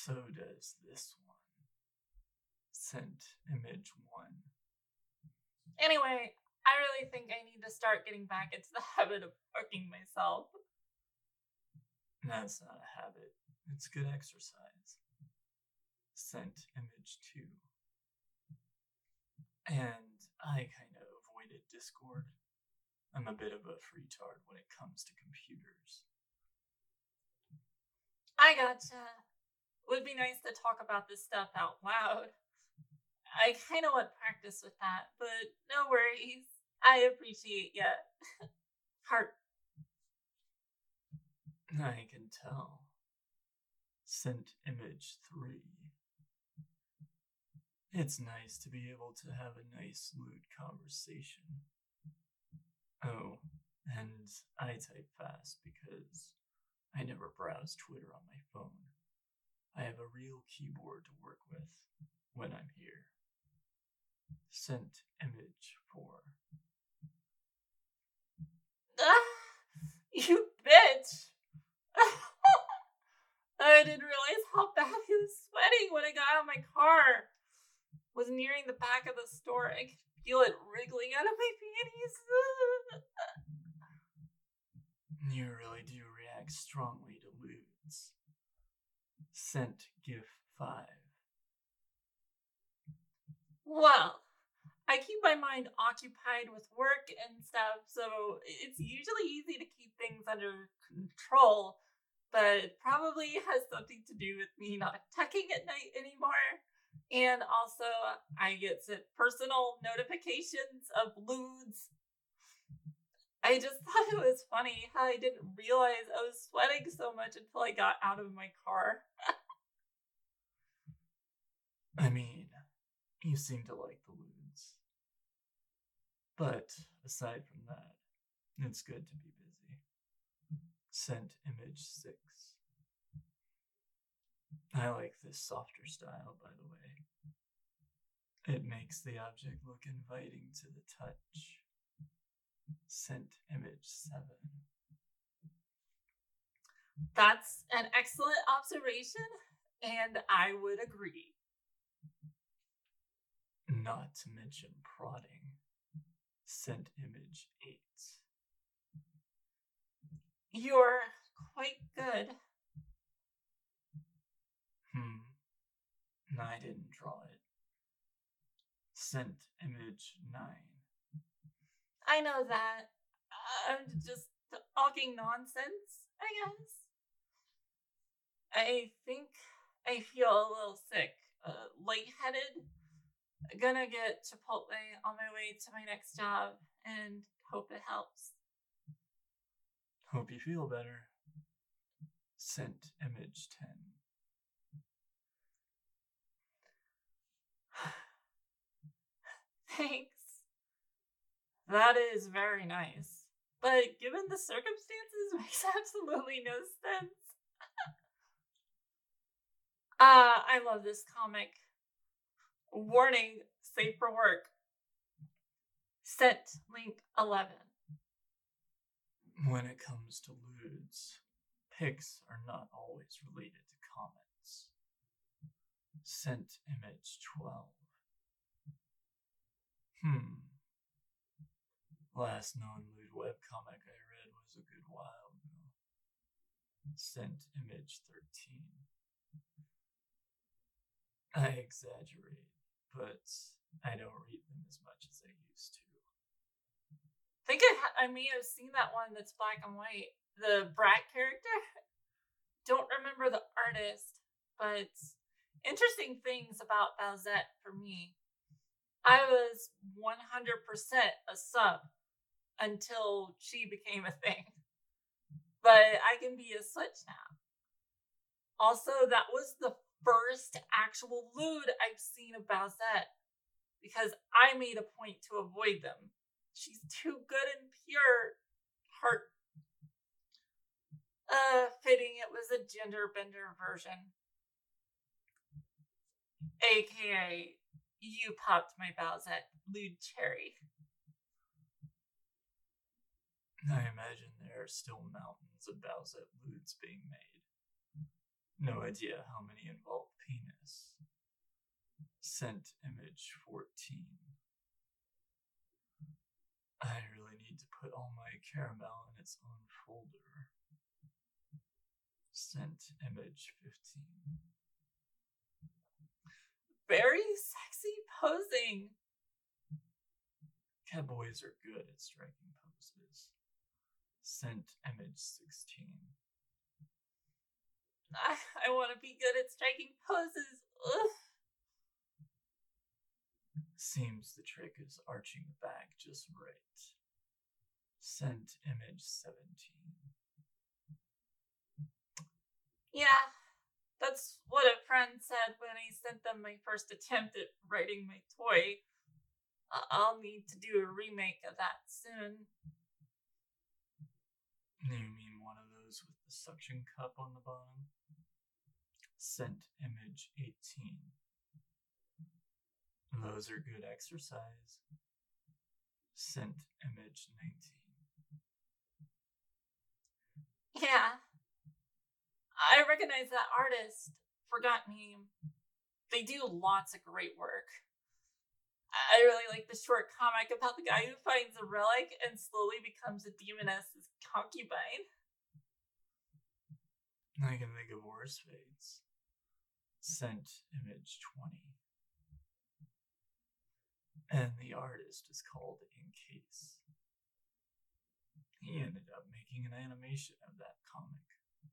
So does this one. Sent image 1. Anyway, I really think I need to start getting back into the habit of parking myself. That's not a habit. It's good exercise. Sent image 2. And I kind of avoided Discord. I'm a bit of a freetard when it comes to computers. I gotcha. Would be nice to talk about this stuff out loud. I kind of want practice with that, but no worries. I appreciate ya. Heart. I can tell. Sent image 3. It's nice to be able to have a nice, lewd conversation. Oh, and I type fast because I never browse Twitter on my phone. I have a real keyboard to work with when I'm here. Sent image 4. You bitch! I didn't realize how bad he was sweating when I got out of my car. Was nearing the back of the store. I could feel it wriggling out of my panties. You really do react strongly to lewds. Sent GIF 5. Well, I keep my mind occupied with work and stuff, so it's usually easy to keep things under control, but probably has something to do with me not tucking at night anymore. And also, I get personal notifications of lewds. I just thought it was funny how I didn't realize I was sweating so much until I got out of my car. I mean, you seem to like the lewds. But aside from that, it's good to be busy. Sent image 6. I like this softer style, by the way. It makes the object look inviting to the touch. Sent image 7. That's an excellent observation, and I would agree. Not to mention prodding. Sent image 8. You're quite good. I didn't draw it. Sent image 9. I know that. I'm just talking nonsense, I guess. I think I feel a little sick, lightheaded. Gonna get Chipotle on my way to my next job and hope it helps. Hope you feel better. Sent image 10. Thanks. That is very nice. But given the circumstances, makes absolutely no sense. I love this comic. Warning, safe for work. Sent link 11. When it comes to lewds, pics are not always related to comments. Sent image 12. Last known lewd webcomic I read was a good while ago. Sent image 13. I exaggerate, but I don't read them as much as I used to. I think I may have seen that one that's black and white. The Brat character? Don't remember the artist, but interesting things about Bowsette for me. I was 100% a sub until she became a thing. But I can be a switch now. Also, that was the first actual lewd I've seen of Bowsette, because I made a point to avoid them. She's too good and pure. Heart. Fitting it was a gender bender version. AKA, you popped my Bowsette lewd cherry. I imagine there are still mountains of Bowsette lewds being made. No idea how many involve penis. Sent image 14. I really need to put all my caramel in its own folder. Sent image 15. Very sexy posing. Catboys are good at striking poses. Sent image 16. I want to be good at striking poses. Ugh. Seems the trick is arching the back just right. Sent image 17. Yeah, that's what a friend said when I sent them my first attempt at writing my toy. I'll need to do a remake of that soon. You mean one of those with the suction cup on the bottom? Sent image 18. Those are good exercise. Sent image 19. Yeah. I recognize that artist. Forgot name. They do lots of great work. I really like the short comic about the guy who finds a relic and slowly becomes a demoness's concubine. I can think of worse fates. Sent image 20. And the artist is called Encase. He ended up making an animation of that comic.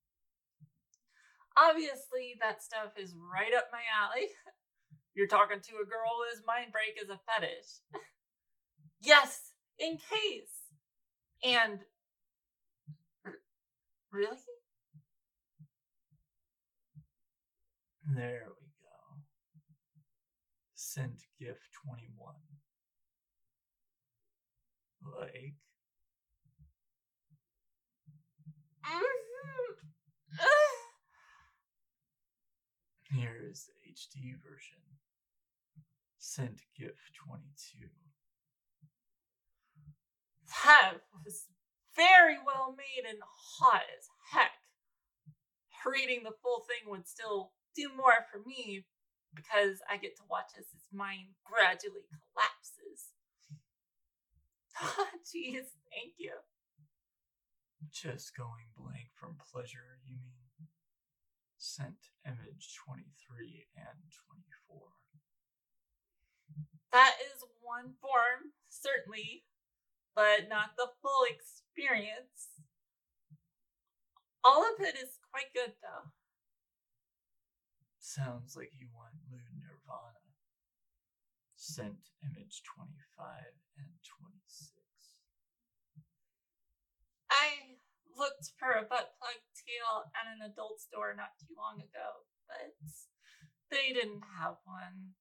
Obviously, that stuff is right up my alley. You're talking to a girl whose mind break is a fetish. Yes, Encase. And really? There we go. Sent GIF 21. Like. Here is the HD version. Sent GIF 22. That was very well made and hot as heck. Reading the full thing would still do more for me because I get to watch as his mind gradually collapses. Jeez, thank you. Just going blank from pleasure, you mean? Sent image 23 and 24. That is one form, certainly, but not the full experience. All of it is quite good, though. Sounds like you want lewd nirvana. Sent image 25 and 26. I looked for a butt plug tail at an adult store not too long ago, but they didn't have one.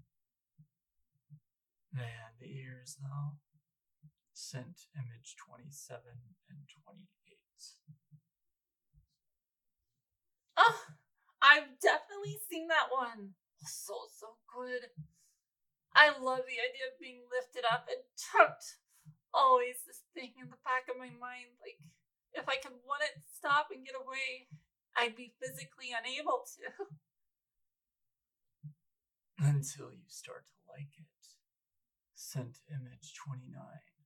They had the ears, though. Sent image 27 and 28. Oh, I've definitely seen that one. So good. I love the idea of being lifted up and chucked. Always this thing in the back of my mind, like, if I could want it to stop and get away, I'd be physically unable to. Until you start to like it. Sent image 29.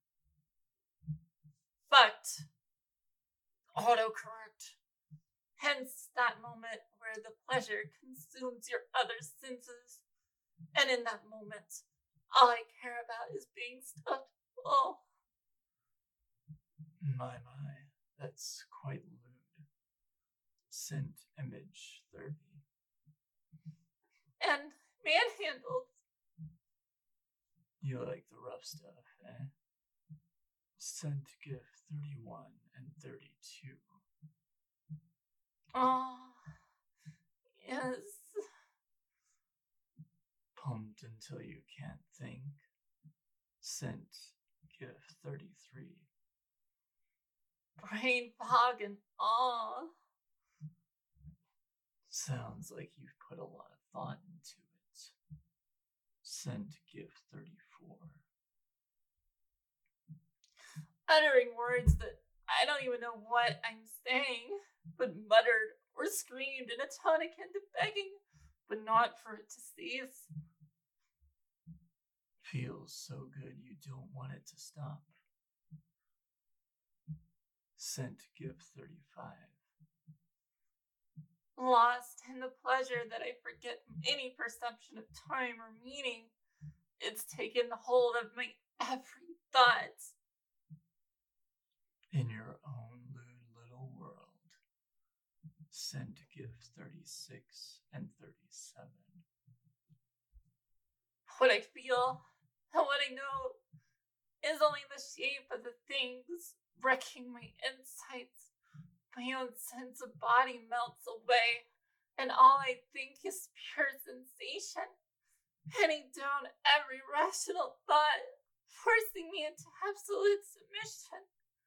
But autocorrect. Hence that moment where the pleasure consumes your other senses. And in that moment, all I care about is being stuffed full. My, that's quite lewd. Sent image 30. And manhandled. You like the rough stuff, eh? Sent GIF 31 and 32. Oh, yes. Pumped until you can't think. Sent GIF 33. Brain fog and awe. Sounds like you've put a lot of thought into it. Sent GIF 34. Uttering words that I don't even know what I'm saying, but muttered or screamed in a tone akin to begging, but not for it to cease. Feels so good you don't want it to stop. Sent gift 35. Lost in the pleasure that I forget any perception of time or meaning, it's taken hold of my every thought. In your own lewd little world. Sent gift 36 and 37. What I feel and what I know is only the shape of the things wrecking my insides. My own sense of body melts away, and all I think is pure sensation, pinning down every rational thought, forcing me into absolute submission.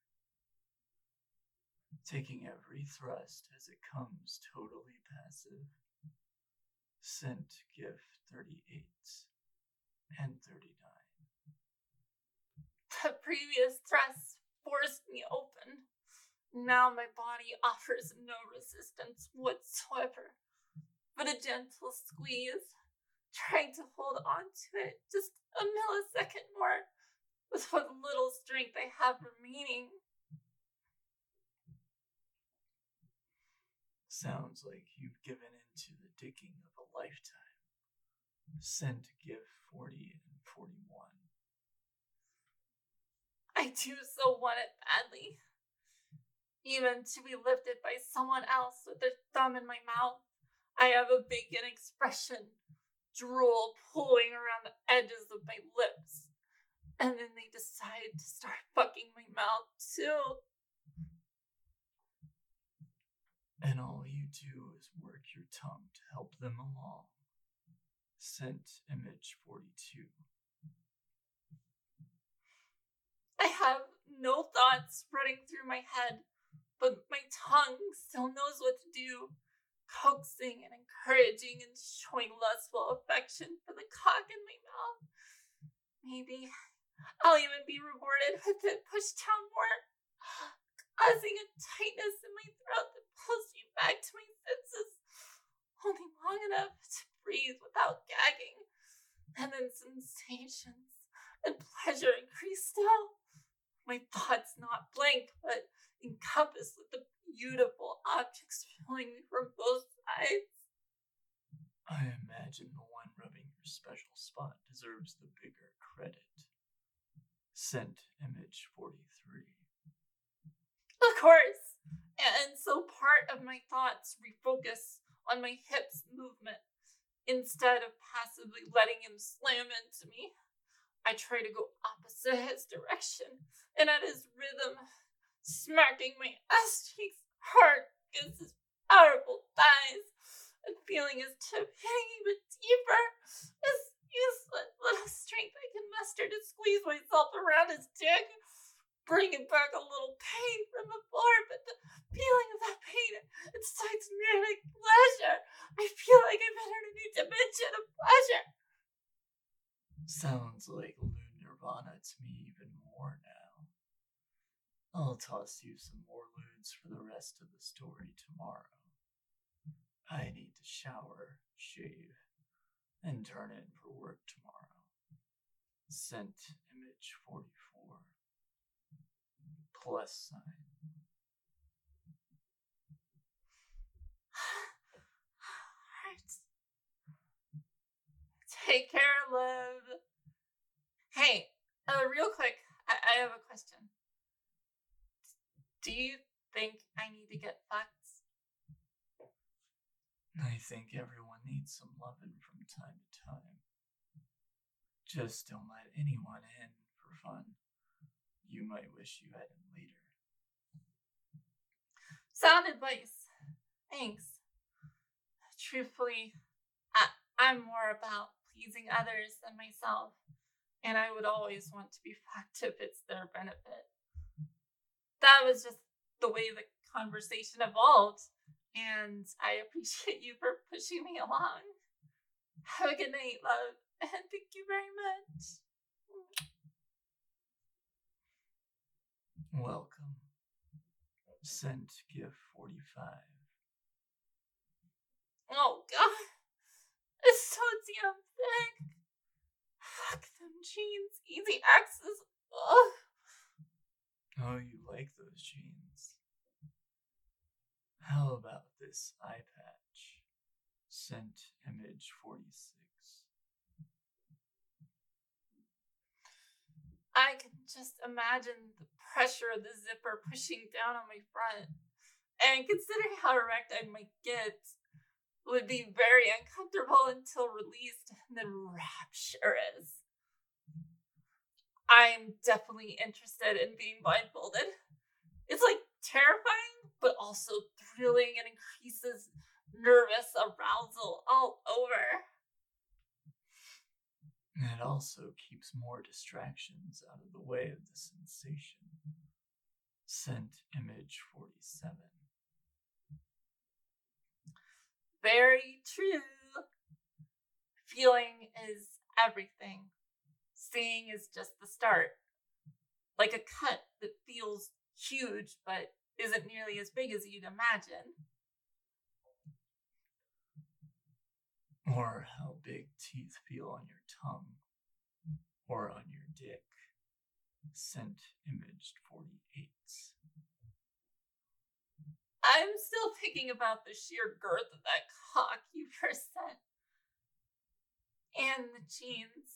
Taking every thrust as it comes totally passive. Sent gift 38 and 39. The previous thrust forced me open. Now my body offers no resistance whatsoever, but a gentle squeeze, trying to hold on to it just a millisecond more with what little strength I have remaining. Sounds like you've given in to the digging of a lifetime. Sent gift 40 and 41. I do so want it badly. Even to be lifted by someone else with their thumb in my mouth. I have a vacant expression, drool pulling around the edges of my lips. And then they decide to start fucking my mouth too. And all you do is work your tongue to help them along. Sent image 42. I have no thoughts running through my head, but my tongue still knows what to do, coaxing and encouraging and showing lustful affection for the cock in my mouth. Maybe I'll even be rewarded with it pushed down more, causing a tightness in my throat that pulls me back to my senses, only long enough to breathe without gagging, and then sensations and pleasure increase still. My thoughts not blank, but encompassed with the beautiful objects filling me from both sides. I imagine the one rubbing your special spot deserves the bigger credit. Sent image 43. Of course. And so part of my thoughts refocus on my hips movement instead of passively letting him slam into me. I try to go opposite his direction, and at his rhythm, smacking my ass cheeks hard against his powerful thighs, and feeling his tip hitting even deeper. His useless little strength I can muster to squeeze myself around his dick, bringing back a little pain from before, but the feeling of that pain incites manic pleasure. I feel like I've entered a new dimension of pleasure. Sounds like lewd nirvana to me even more now. I'll toss you some more lewds for the rest of the story tomorrow. I need to shower, shave, and turn in for work tomorrow. Sent image 44. Plus sign. Take care, love. Hey, real quick, I have a question. Do you think I need to get fucked? I think everyone needs some loving from time to time. Just don't let anyone in for fun. You might wish you had him later. Sound advice. Thanks. Truthfully, I'm more about pleasing others than myself, and I would always want to be fucked if it's their benefit. That was just the way the conversation evolved, and I appreciate you for pushing me along. Have a good night, love, and thank you very much. Welcome. Sent gift 45. Oh god, it's so damn thick. Fuck them jeans. Easy access. Ugh. Oh, you like those jeans. How about this eye patch? Sent image 46. I can just imagine the pressure of the zipper pushing down on my front. And considering how erect I might get, it would be very uncomfortable until released and then rapturous. I'm definitely interested in being blindfolded. It's like terrifying, but also thrilling and increases nervous arousal all over. It also keeps more distractions out of the way of the sensation. Sent image 47. Very true. Feeling is everything. Seeing is just the start. Like a cut that feels huge but isn't nearly as big as you'd imagine. Or how big teeth feel on your tongue. Or on your dick. Sent image 48. I'm still thinking about the sheer girth of that cock you first sent. And the jeans.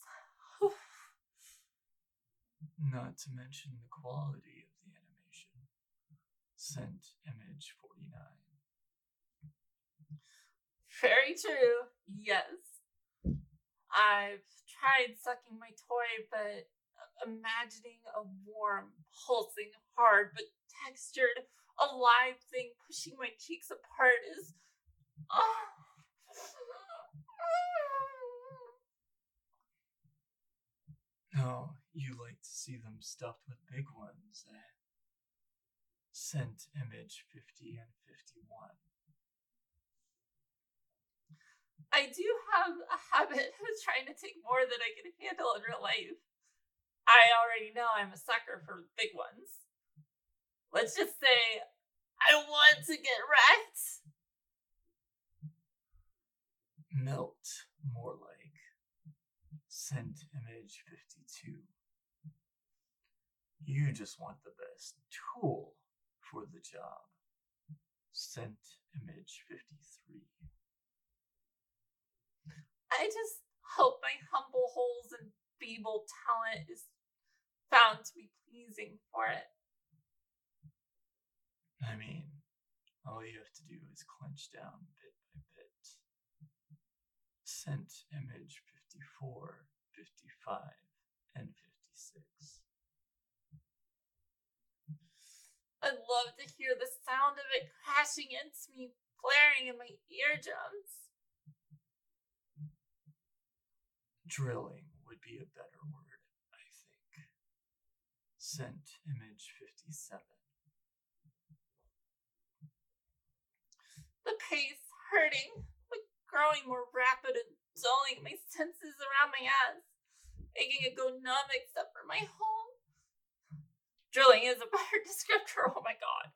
Not to mention the quality of the animation. Sent image 49. Very true. Yes. I've tried sucking my toy, but imagining a warm, pulsing, hard, but textured, alive thing pushing my cheeks apart is. Oh, you like to see them stuffed with big ones, eh? Sent image 50 and 51. I do have a habit of trying to take more than I can handle in real life. I already know I'm a sucker for big ones. Let's just say I want to get wrecked. Melt, more like. Sent image 52. You just want the best tool for the job. Sent image 53. I just hope my humble holes and feeble talent is found to be pleasing for it. I mean, all you have to do is clench down bit by bit. Sent image 54, 55, and 56. I'd love to hear the sound of it crashing into me, flaring in my eardrums. Drilling would be a better word, I think. Sent image 57. The pace hurting, but growing more rapid and dulling my senses around my ass, making it go numb except for my home. Drilling is a better descriptor, oh my god.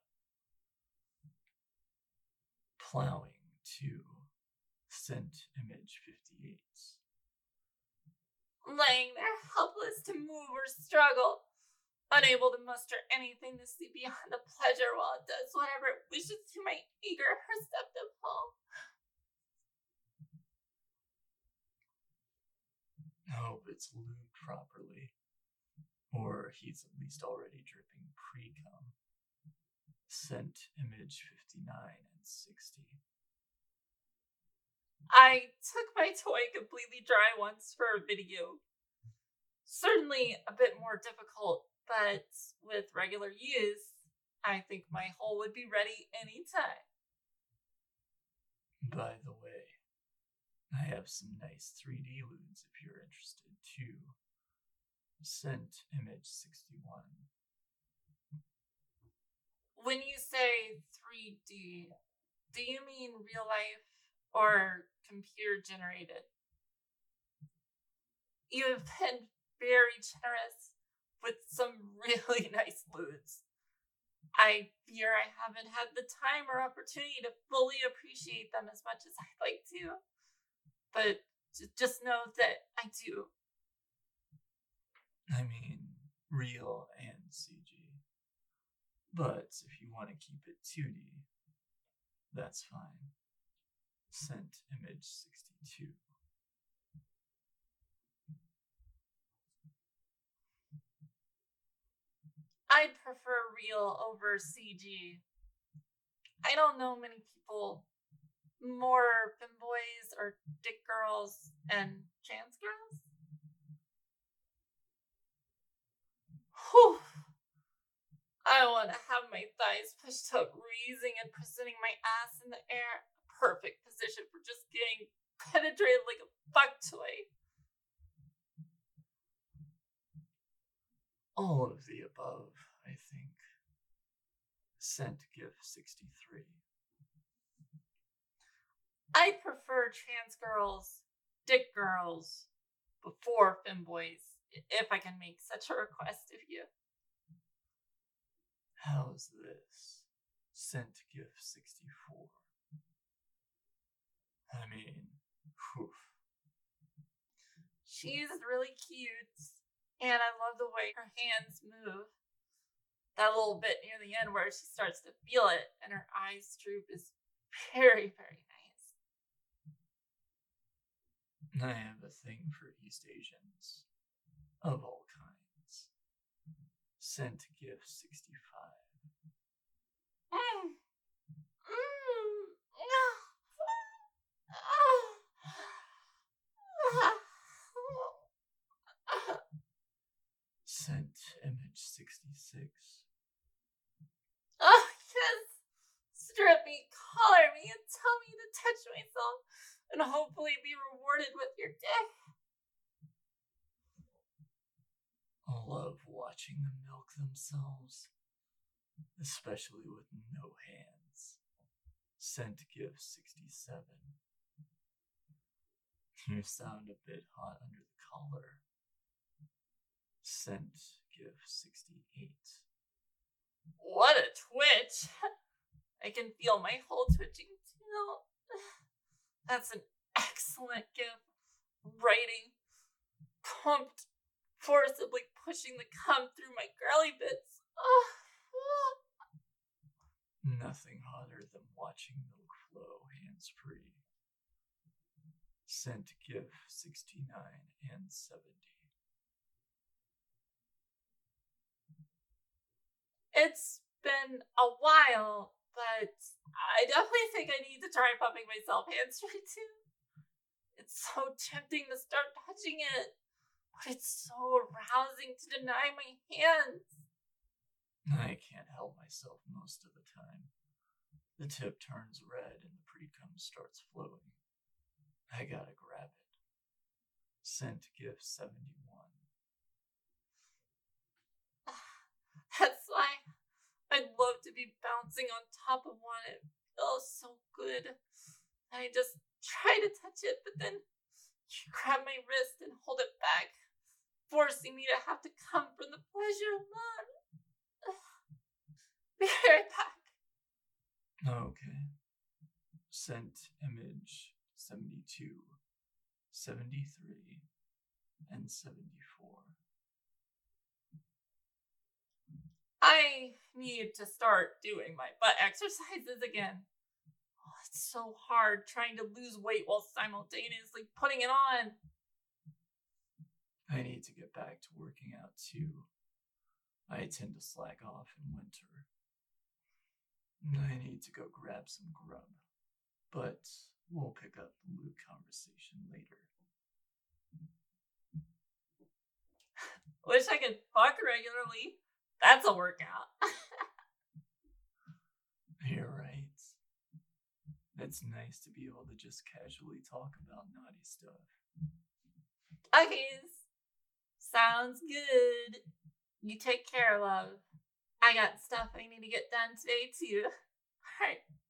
Plowing to sent image 58. Laying there helpless to move or struggle, unable to muster anything to see beyond the pleasure while it does whatever it wishes to my eager, receptive home. Hope it's lubed properly. Or he's at least already dripping pre-cum. Sent image 59 and 60. I took my toy completely dry once for a video. Certainly a bit more difficult, but with regular use, I think my hole would be ready anytime. By the way, I have some nice 3D lewds if you're interested too. Sent image 61. When you say 3D, do you mean real life or computer generated? You have been very generous with some really nice lewds. I fear I haven't had the time or opportunity to fully appreciate them as much as I'd like to. But just know that I do. I mean, real and CG. But if you want to keep it 2D, that's fine. Sent image 62. I'd prefer real over CG. I don't know many people more femboys or dick girls and trans girls. Whew. I want to have my thighs pushed up, raising and presenting my ass in the air. Perfect position for just getting penetrated like a fuck toy. All of the above, I think. Sent GIF 63. I prefer trans girls, dick girls, before femboys, if I can make such a request of you. How's this? Sent GIF 64. I mean, whew. She's really cute, and I love the way her hands move. That little bit near the end where she starts to feel it and her eyes droop is very, very nice. I have a thing for East Asians. Of all kinds. Sent GIF 65. Sent image 66. Oh, yes! Strip me, collar me, and tell me to touch myself, and hopefully be rewarded with your dick. I love watching them milk themselves, especially with no hands. Sent GIF 67. You sound a bit hot under the collar. Sent GIF 68. What a twitch! I can feel my whole twitching too. That's an excellent gift. Writing, pumped, forcibly pushing the cum through my girly bits. Nothing hotter than watching milk flow hands-free. Sent GIF 69 and 70. It's been a while, but I definitely think I need to try pumping myself hands-free too. It's so tempting to start touching it, but it's so arousing to deny my hands. I can't help myself most of the time. The tip turns red and the pre-cum starts flowing. I gotta grab it. Sent GIF 71. That's why I'd love to be bouncing on top of one. It feels so good. I just try to touch it, but then you grab my wrist and hold it back, forcing me to have to come from the pleasure alone. Be right back. Okay. Sent image 72, 73, and 74. I need to start doing my butt exercises again. Oh, it's so hard trying to lose weight while simultaneously putting it on. I need to get back to working out too. I tend to slack off in winter. I need to go grab some grub. But we'll pick up the lewd conversation later. Wish I could fuck regularly. That's a workout. You're right. It's nice to be able to just casually talk about naughty stuff. Okay, sounds good. You take care, love. I got stuff I need to get done today, too. Alright,